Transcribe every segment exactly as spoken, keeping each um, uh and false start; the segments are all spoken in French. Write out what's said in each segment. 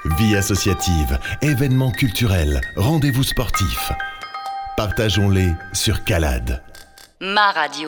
Vie associative, événements culturels, rendez-vous sportifs. Partageons-les sur Calade. Ma radio.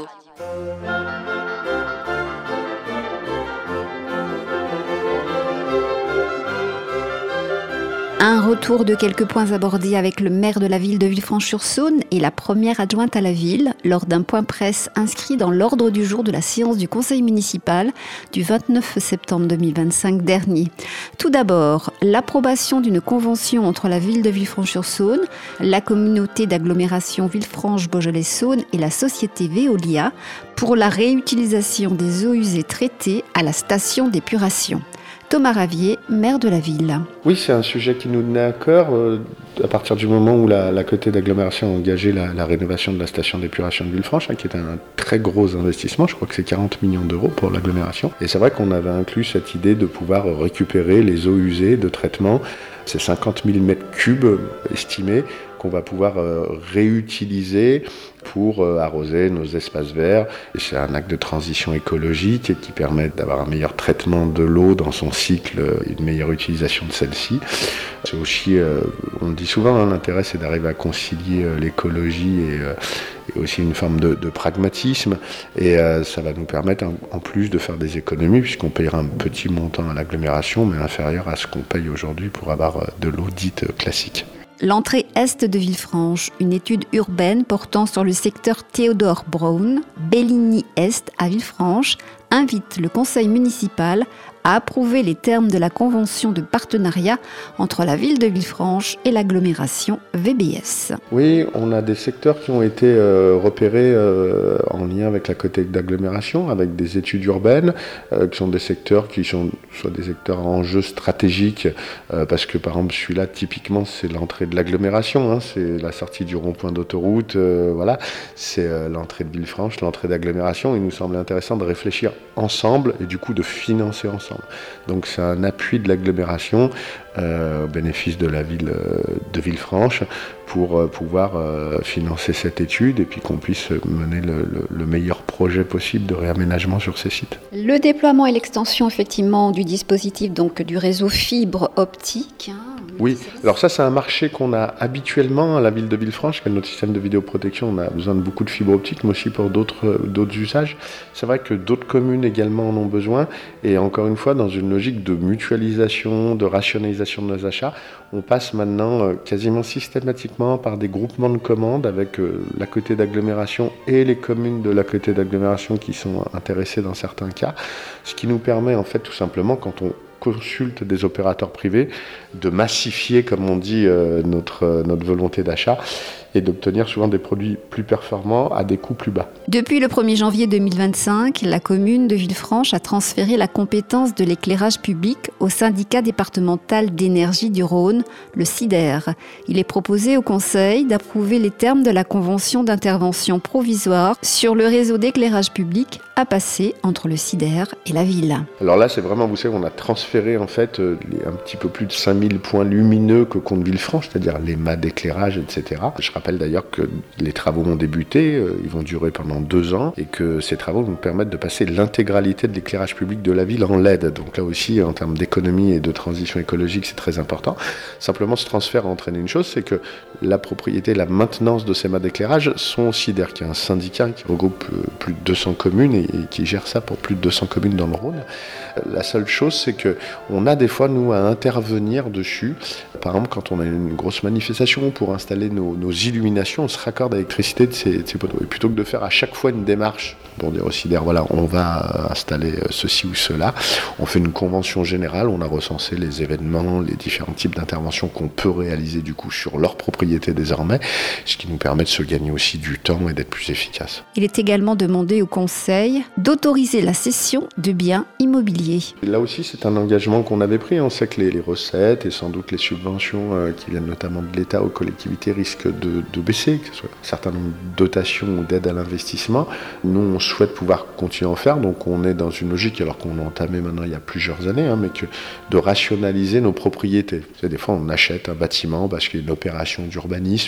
Un retour de quelques points abordés avec le maire de la ville de Villefranche-sur-Saône et la première adjointe à la ville lors d'un point presse inscrit dans l'ordre du jour de la séance du conseil municipal du vingt-neuf septembre deux mille vingt-cinq dernier. Tout d'abord, l'approbation d'une convention entre la ville de Villefranche-sur-Saône, la communauté d'agglomération Villefranche-Beaujolais-Saône et la société Veolia pour la réutilisation des eaux usées traitées à la station d'épuration. Thomas Ravier, maire de la ville. Oui, c'est un sujet qui nous tenait à cœur euh, à partir du moment où la, la communauté d'agglomération a engagé la, la rénovation de la station d'épuration de Villefranche, hein, qui est un très gros investissement. Je crois que c'est quarante millions d'euros pour l'agglomération. Et c'est vrai qu'on avait inclus cette idée de pouvoir récupérer les eaux usées de traitement. C'est cinquante mille mètres cubes estimés qu'on va pouvoir euh, réutiliser pour euh, arroser nos espaces verts. Et c'est un acte de transition écologique et qui permet d'avoir un meilleur traitement de l'eau dans son cycle et une meilleure utilisation de celle-ci. C'est aussi, euh, on le dit souvent, hein, l'intérêt c'est d'arriver à concilier euh, l'écologie et, euh, et aussi une forme de, de pragmatisme. Et euh, ça va nous permettre en, en plus de faire des économies puisqu'on payera un petit montant à l'agglomération mais inférieur à ce qu'on paye aujourd'hui pour avoir euh, de l'eau dite euh, classique. L'entrée est de Villefranche, une étude urbaine portant sur le secteur Théodore Brown, Belligny-Est à Villefranche, invite le conseil municipal à approuver les termes de la convention de partenariat entre la ville de Villefranche et l'agglomération V B S. Oui, on a des secteurs qui ont été euh, repérés euh, en lien avec la communauté d'agglomération, avec des études urbaines, euh, qui sont des secteurs qui sont soit des secteurs à enjeux stratégiques, euh, parce que par exemple celui-là typiquement c'est l'entrée de l'agglomération, hein, c'est la sortie du rond-point d'autoroute, euh, voilà, c'est euh, l'entrée de Villefranche, l'entrée d'agglomération. Il nous semble intéressant de réfléchir ensemble et du coup de financer ensemble. Donc c'est un appui de l'agglomération euh, au bénéfice de la ville euh, de Villefranche pour euh, pouvoir euh, financer cette étude et puis qu'on puisse mener le, le, le meilleur projet possible de réaménagement sur ces sites. Le déploiement et l'extension effectivement du dispositif donc du réseau fibre optique. Hein, oui, alors ça c'est un marché qu'on a habituellement à la ville de Villefranche, qui est notre système de vidéoprotection. On a besoin de beaucoup de fibre optique, mais aussi pour d'autres, d'autres usages. C'est vrai que d'autres communes également en ont besoin. Et encore une fois, dans une logique de mutualisation, de rationalisation de nos achats, on passe maintenant euh, quasiment systématiquement par des groupements de commandes avec euh, la communauté d'agglomération et les communes de la communauté d'agglomération qui sont intéressées dans certains cas. Ce qui nous permet en fait tout simplement, quand on consulte des opérateurs privés, de massifier, comme on dit, euh, notre, euh, notre volonté d'achat et d'obtenir souvent des produits plus performants à des coûts plus bas. Depuis le premier janvier deux mille vingt-cinq, la commune de Villefranche a transféré la compétence de l'éclairage public au syndicat départemental d'énergie du Rhône, le SIDER. Il est proposé au Conseil d'approuver les termes de la convention d'intervention provisoire sur le réseau d'éclairage public à passer entre le SIDER et la ville. Alors là, c'est vraiment, vous savez, on a transféré en fait les, un petit peu plus de cinq mille points lumineux que compte Villefranche, c'est-à-dire les mâts d'éclairage, et cetera. Je rappelle d'ailleurs que les travaux ont débuté, euh, ils vont durer pendant deux ans et que ces travaux vont nous permettre de passer l'intégralité de l'éclairage public de la ville en L E D. Donc là aussi, en termes d'économie et de transition écologique, c'est très important. Simplement, ce transfert a entraîné une chose, c'est que la propriété, la maintenance de ces mâts d'éclairage sont au SIDER, qui est un syndicat qui regroupe euh, plus de deux cents communes et, et qui gère ça pour plus de deux cents communes dans le Rhône. La seule chose, c'est qu'on a des fois, nous, à intervenir dessus. Par exemple, quand on a une grosse manifestation pour installer nos, nos illuminations, on se raccorde à l'électricité de ces, de ces poteaux. Et plutôt que de faire à chaque fois une démarche pour dire au SIDER, voilà, on va installer ceci ou cela, on fait une convention générale, on a recensé les événements, les différents types d'interventions qu'on peut réaliser du coup sur leur propriété désormais, ce qui nous permet de se gagner aussi du temps et d'être plus efficace. Il est également demandé au Conseil d'autoriser la cession de biens immobiliers. Là aussi, c'est un engagement qu'on avait pris. On sait que les, les recettes et sans doute les subventions euh, qui viennent notamment de l'État aux collectivités risquent de, de baisser, que ce soit un certain nombre de dotations ou d'aides à l'investissement. Nous, on souhaite pouvoir continuer à en faire, donc on est dans une logique, alors qu'on a entamé maintenant il y a plusieurs années, hein, mais que de rationaliser nos propriétés. C'est, des fois, on achète un bâtiment parce qu'il y a une opération d'urbanisme.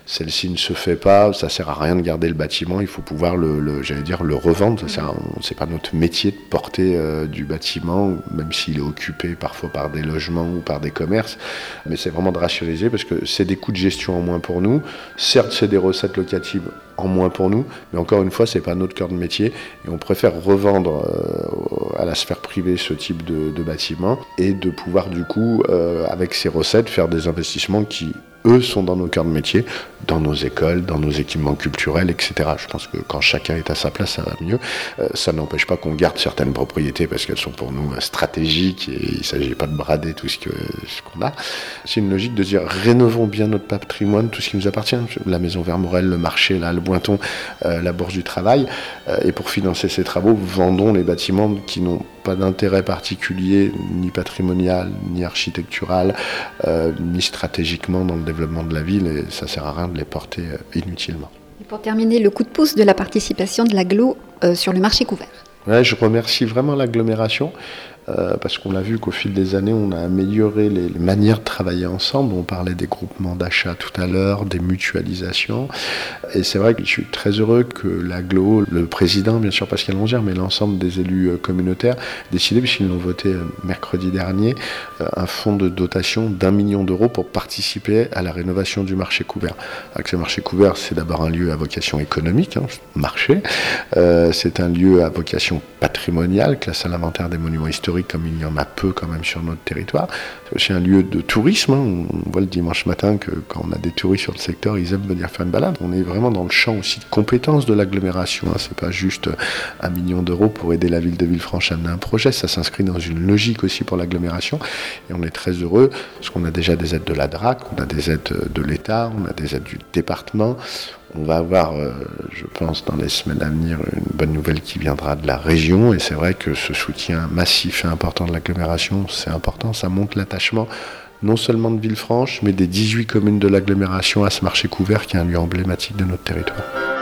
celle-ci ne se fait pas, ça sert à rien de garder le bâtiment, il faut pouvoir le, le j'allais dire, le revendre. Ça sert à, c'est pas notre métier de porter euh, du bâtiment, même s'il est occupé parfois par des logements ou par des commerces, mais c'est vraiment de rationaliser parce que c'est des coûts de gestion en moins pour nous. Certes, c'est des recettes locatives en moins pour nous, mais encore une fois, c'est pas notre cœur de métier et on préfère revendre euh, à la sphère privée ce type de, de bâtiment et de pouvoir du coup, euh, avec ces recettes, faire des investissements qui, eux, sont dans nos cœurs de métier, dans nos écoles, dans nos équipements culturels, et cetera. Je pense que quand chacun est à sa place, ça va mieux. Euh, ça n'empêche pas qu'on garde certaines propriétés parce qu'elles sont pour nous stratégiques et il ne s'agit pas de brader tout ce, que, ce qu'on a. C'est une logique de dire rénovons bien notre patrimoine, tout ce qui nous appartient. La maison Vermorel, le marché, là, le Bointon, euh, la Bourse du Travail. Euh, et pour financer ces travaux, vendons les bâtiments qui n'ont pas d'intérêt particulier, ni patrimonial, ni architectural, euh, ni stratégiquement dans le développement de la ville, et ça ne sert à rien de les porter euh, inutilement. Et pour terminer, le coup de pouce de la participation de l'agglo euh, sur le marché couvert. Ouais, je remercie vraiment l'agglomération. Euh, parce qu'on a vu qu'au fil des années, on a amélioré les, les manières de travailler ensemble. On parlait des groupements d'achat tout à l'heure, des mutualisations. Et c'est vrai que je suis très heureux que l'agglo, le président, bien sûr Pascal Longière, mais l'ensemble des élus euh, communautaires, décidé, puisqu'ils l'ont voté euh, mercredi dernier, euh, un fonds de dotation d'un million d'euros pour participer à la rénovation du marché couvert. Alors, ce marché couvert, c'est d'abord un lieu à vocation économique, hein, marché. Euh, c'est un lieu à vocation patrimoniale, classe à l'inventaire des monuments historiques, comme il y en a peu quand même sur notre territoire. C'est aussi un lieu de tourisme. Hein. On voit le dimanche matin que quand on a des touristes sur le secteur, ils aiment venir faire une balade. On est vraiment dans le champ aussi de compétences de l'agglomération. Hein. C'est pas juste un million d'euros pour aider la ville de Villefranche à mener un projet. Ça s'inscrit dans une logique aussi pour l'agglomération. Et on est très heureux parce qu'on a déjà des aides de la D R A C, on a des aides de l'État, on a des aides du département. On va avoir, euh, je pense, dans les semaines à venir, une bonne nouvelle qui viendra de la région. Et c'est vrai que ce soutien massif et important de l'agglomération, c'est important. Ça montre l'attachement non seulement de Villefranche, mais des dix-huit communes de l'agglomération à ce marché couvert qui est un lieu emblématique de notre territoire.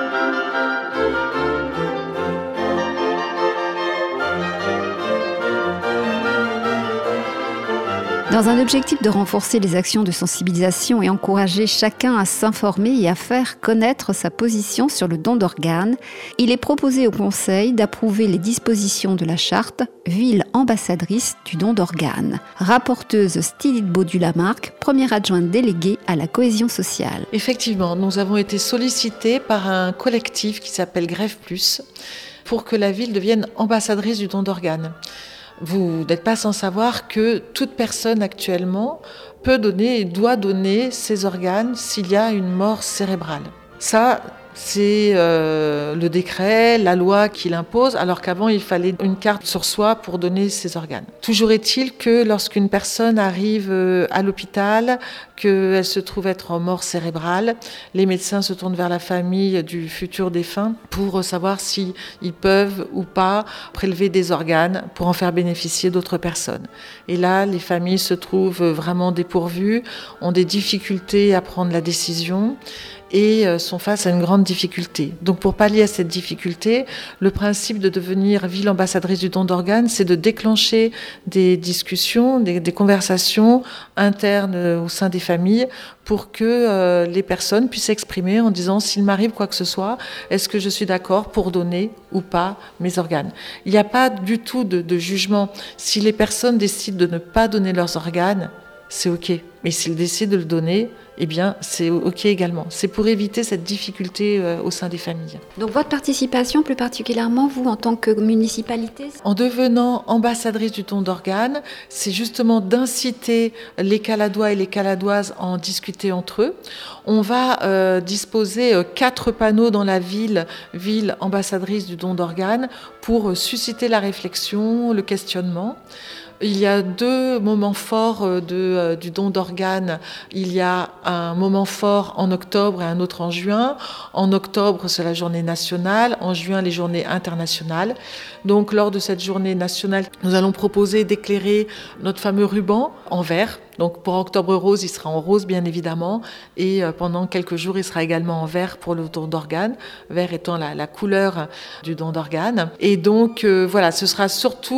Dans un objectif de renforcer les actions de sensibilisation et encourager chacun à s'informer et à faire connaître sa position sur le don d'organes, il est proposé au Conseil d'approuver les dispositions de la charte Ville ambassadrice du don d'organes. Rapporteuse Stylide Baudu-Lamarque, première adjointe déléguée à la cohésion sociale. Effectivement, nous avons été sollicités par un collectif qui s'appelle Grève Plus pour que la ville devienne ambassadrice du don d'organes. Vous n'êtes pas sans savoir que toute personne actuellement peut donner et doit donner ses organes s'il y a une mort cérébrale. Ça, c'est euh, le décret, la loi qui l'impose, alors qu'avant il fallait une carte sur soi pour donner ses organes. Toujours est-il que lorsqu'une personne arrive euh, à l'hôpital, qu'elle se trouve être en mort cérébrale, les médecins se tournent vers la famille du futur défunt pour savoir s'ils peuvent ou pas prélever des organes pour en faire bénéficier d'autres personnes. Et là, les familles se trouvent vraiment dépourvues, ont des difficultés à prendre la décision et sont face à une grande difficulté. Donc pour pallier à cette difficulté, le principe de devenir ville ambassadrice du don d'organes, c'est de déclencher des discussions, des, des conversations internes au sein des familles pour que euh, les personnes puissent s'exprimer en disant s'il m'arrive quoi que ce soit, est-ce que je suis d'accord pour donner ou pas mes organes. Il n'y a pas du tout de, de jugement. Si les personnes décident de ne pas donner leurs organes, c'est OK. Mais s'ils décident de le donner, eh bien, c'est OK également. C'est pour éviter cette difficulté euh, au sein des familles. Donc votre participation, plus particulièrement, vous, en tant que municipalité ? En devenant ambassadrice du don d'organes, c'est justement d'inciter les Caladois et les Caladoises à en discuter entre eux. On va euh, disposer euh, quatre panneaux dans la ville, ville ambassadrice du don d'organes, pour euh, susciter la réflexion, le questionnement. Il y a deux moments forts de, euh, du don d'organes. Il y a un moment fort en octobre et un autre en juin. En octobre, c'est la journée nationale. En juin, les journées internationales. Donc, lors de cette journée nationale, nous allons proposer d'éclairer notre fameux ruban en vert. Donc pour Octobre Rose, il sera en rose bien évidemment, et pendant quelques jours, il sera également en vert pour le don d'organes, vert étant la, la couleur du don d'organes. Et donc euh, voilà, ce sera surtout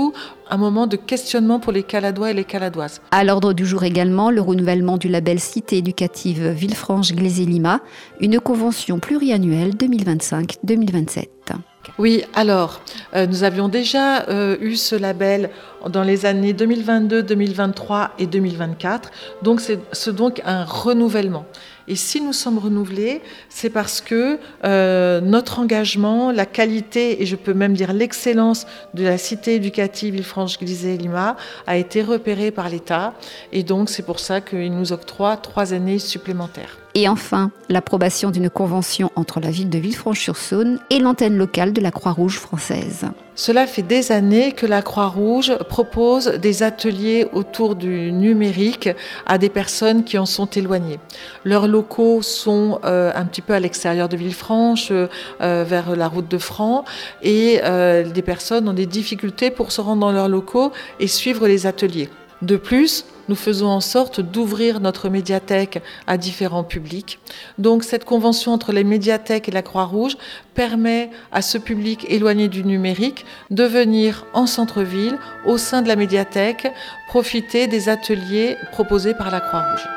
un moment de questionnement pour les Caladois et les Caladoises. À l'ordre du jour également, le renouvellement du label Cité éducative Villefranche-Glazé-Lima, une convention pluriannuelle deux mille vingt-cinq deux mille vingt-sept. Oui, alors, euh, nous avions déjà euh, eu ce label dans les années deux mille vingt-deux, deux mille vingt-trois et deux mille vingt-quatre. Donc, c'est, c'est donc un renouvellement. Et si nous sommes renouvelés, c'est parce que euh, notre engagement, la qualité et je peux même dire l'excellence de la cité éducative Villefranche-Glazé-Lima a été repérée par l'État. Et donc, c'est pour ça qu'il nous octroie trois années supplémentaires. Et enfin, l'approbation d'une convention entre la ville de Villefranche-sur-Saône et l'antenne locale de la Croix-Rouge française. Cela fait des années que la Croix-Rouge propose des ateliers autour du numérique à des personnes qui en sont éloignées. Leurs locaux sont euh, un petit peu à l'extérieur de Villefranche, euh, vers la route de Franc, et euh, des personnes ont des difficultés pour se rendre dans leurs locaux et suivre les ateliers. De plus, nous faisons en sorte d'ouvrir notre médiathèque à différents publics. Donc cette convention entre les médiathèques et la Croix-Rouge permet à ce public éloigné du numérique de venir en centre-ville, au sein de la médiathèque, profiter des ateliers proposés par la Croix-Rouge.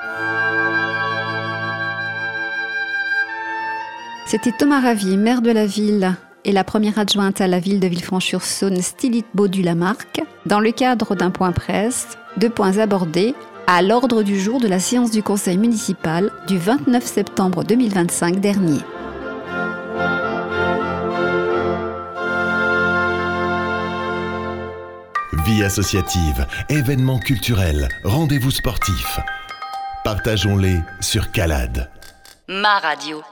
C'était Thomas Ravier, maire de la ville, et la première adjointe à la ville de Villefranche-sur-Saône, Stylite Baudu-Lamarque, dans le cadre d'un point presse, deux points abordés à l'ordre du jour de la séance du conseil municipal du vingt-neuf septembre deux mille vingt-cinq dernier. Vie associative, événements culturels, rendez-vous sportifs. Partageons-les sur Calade. Ma radio.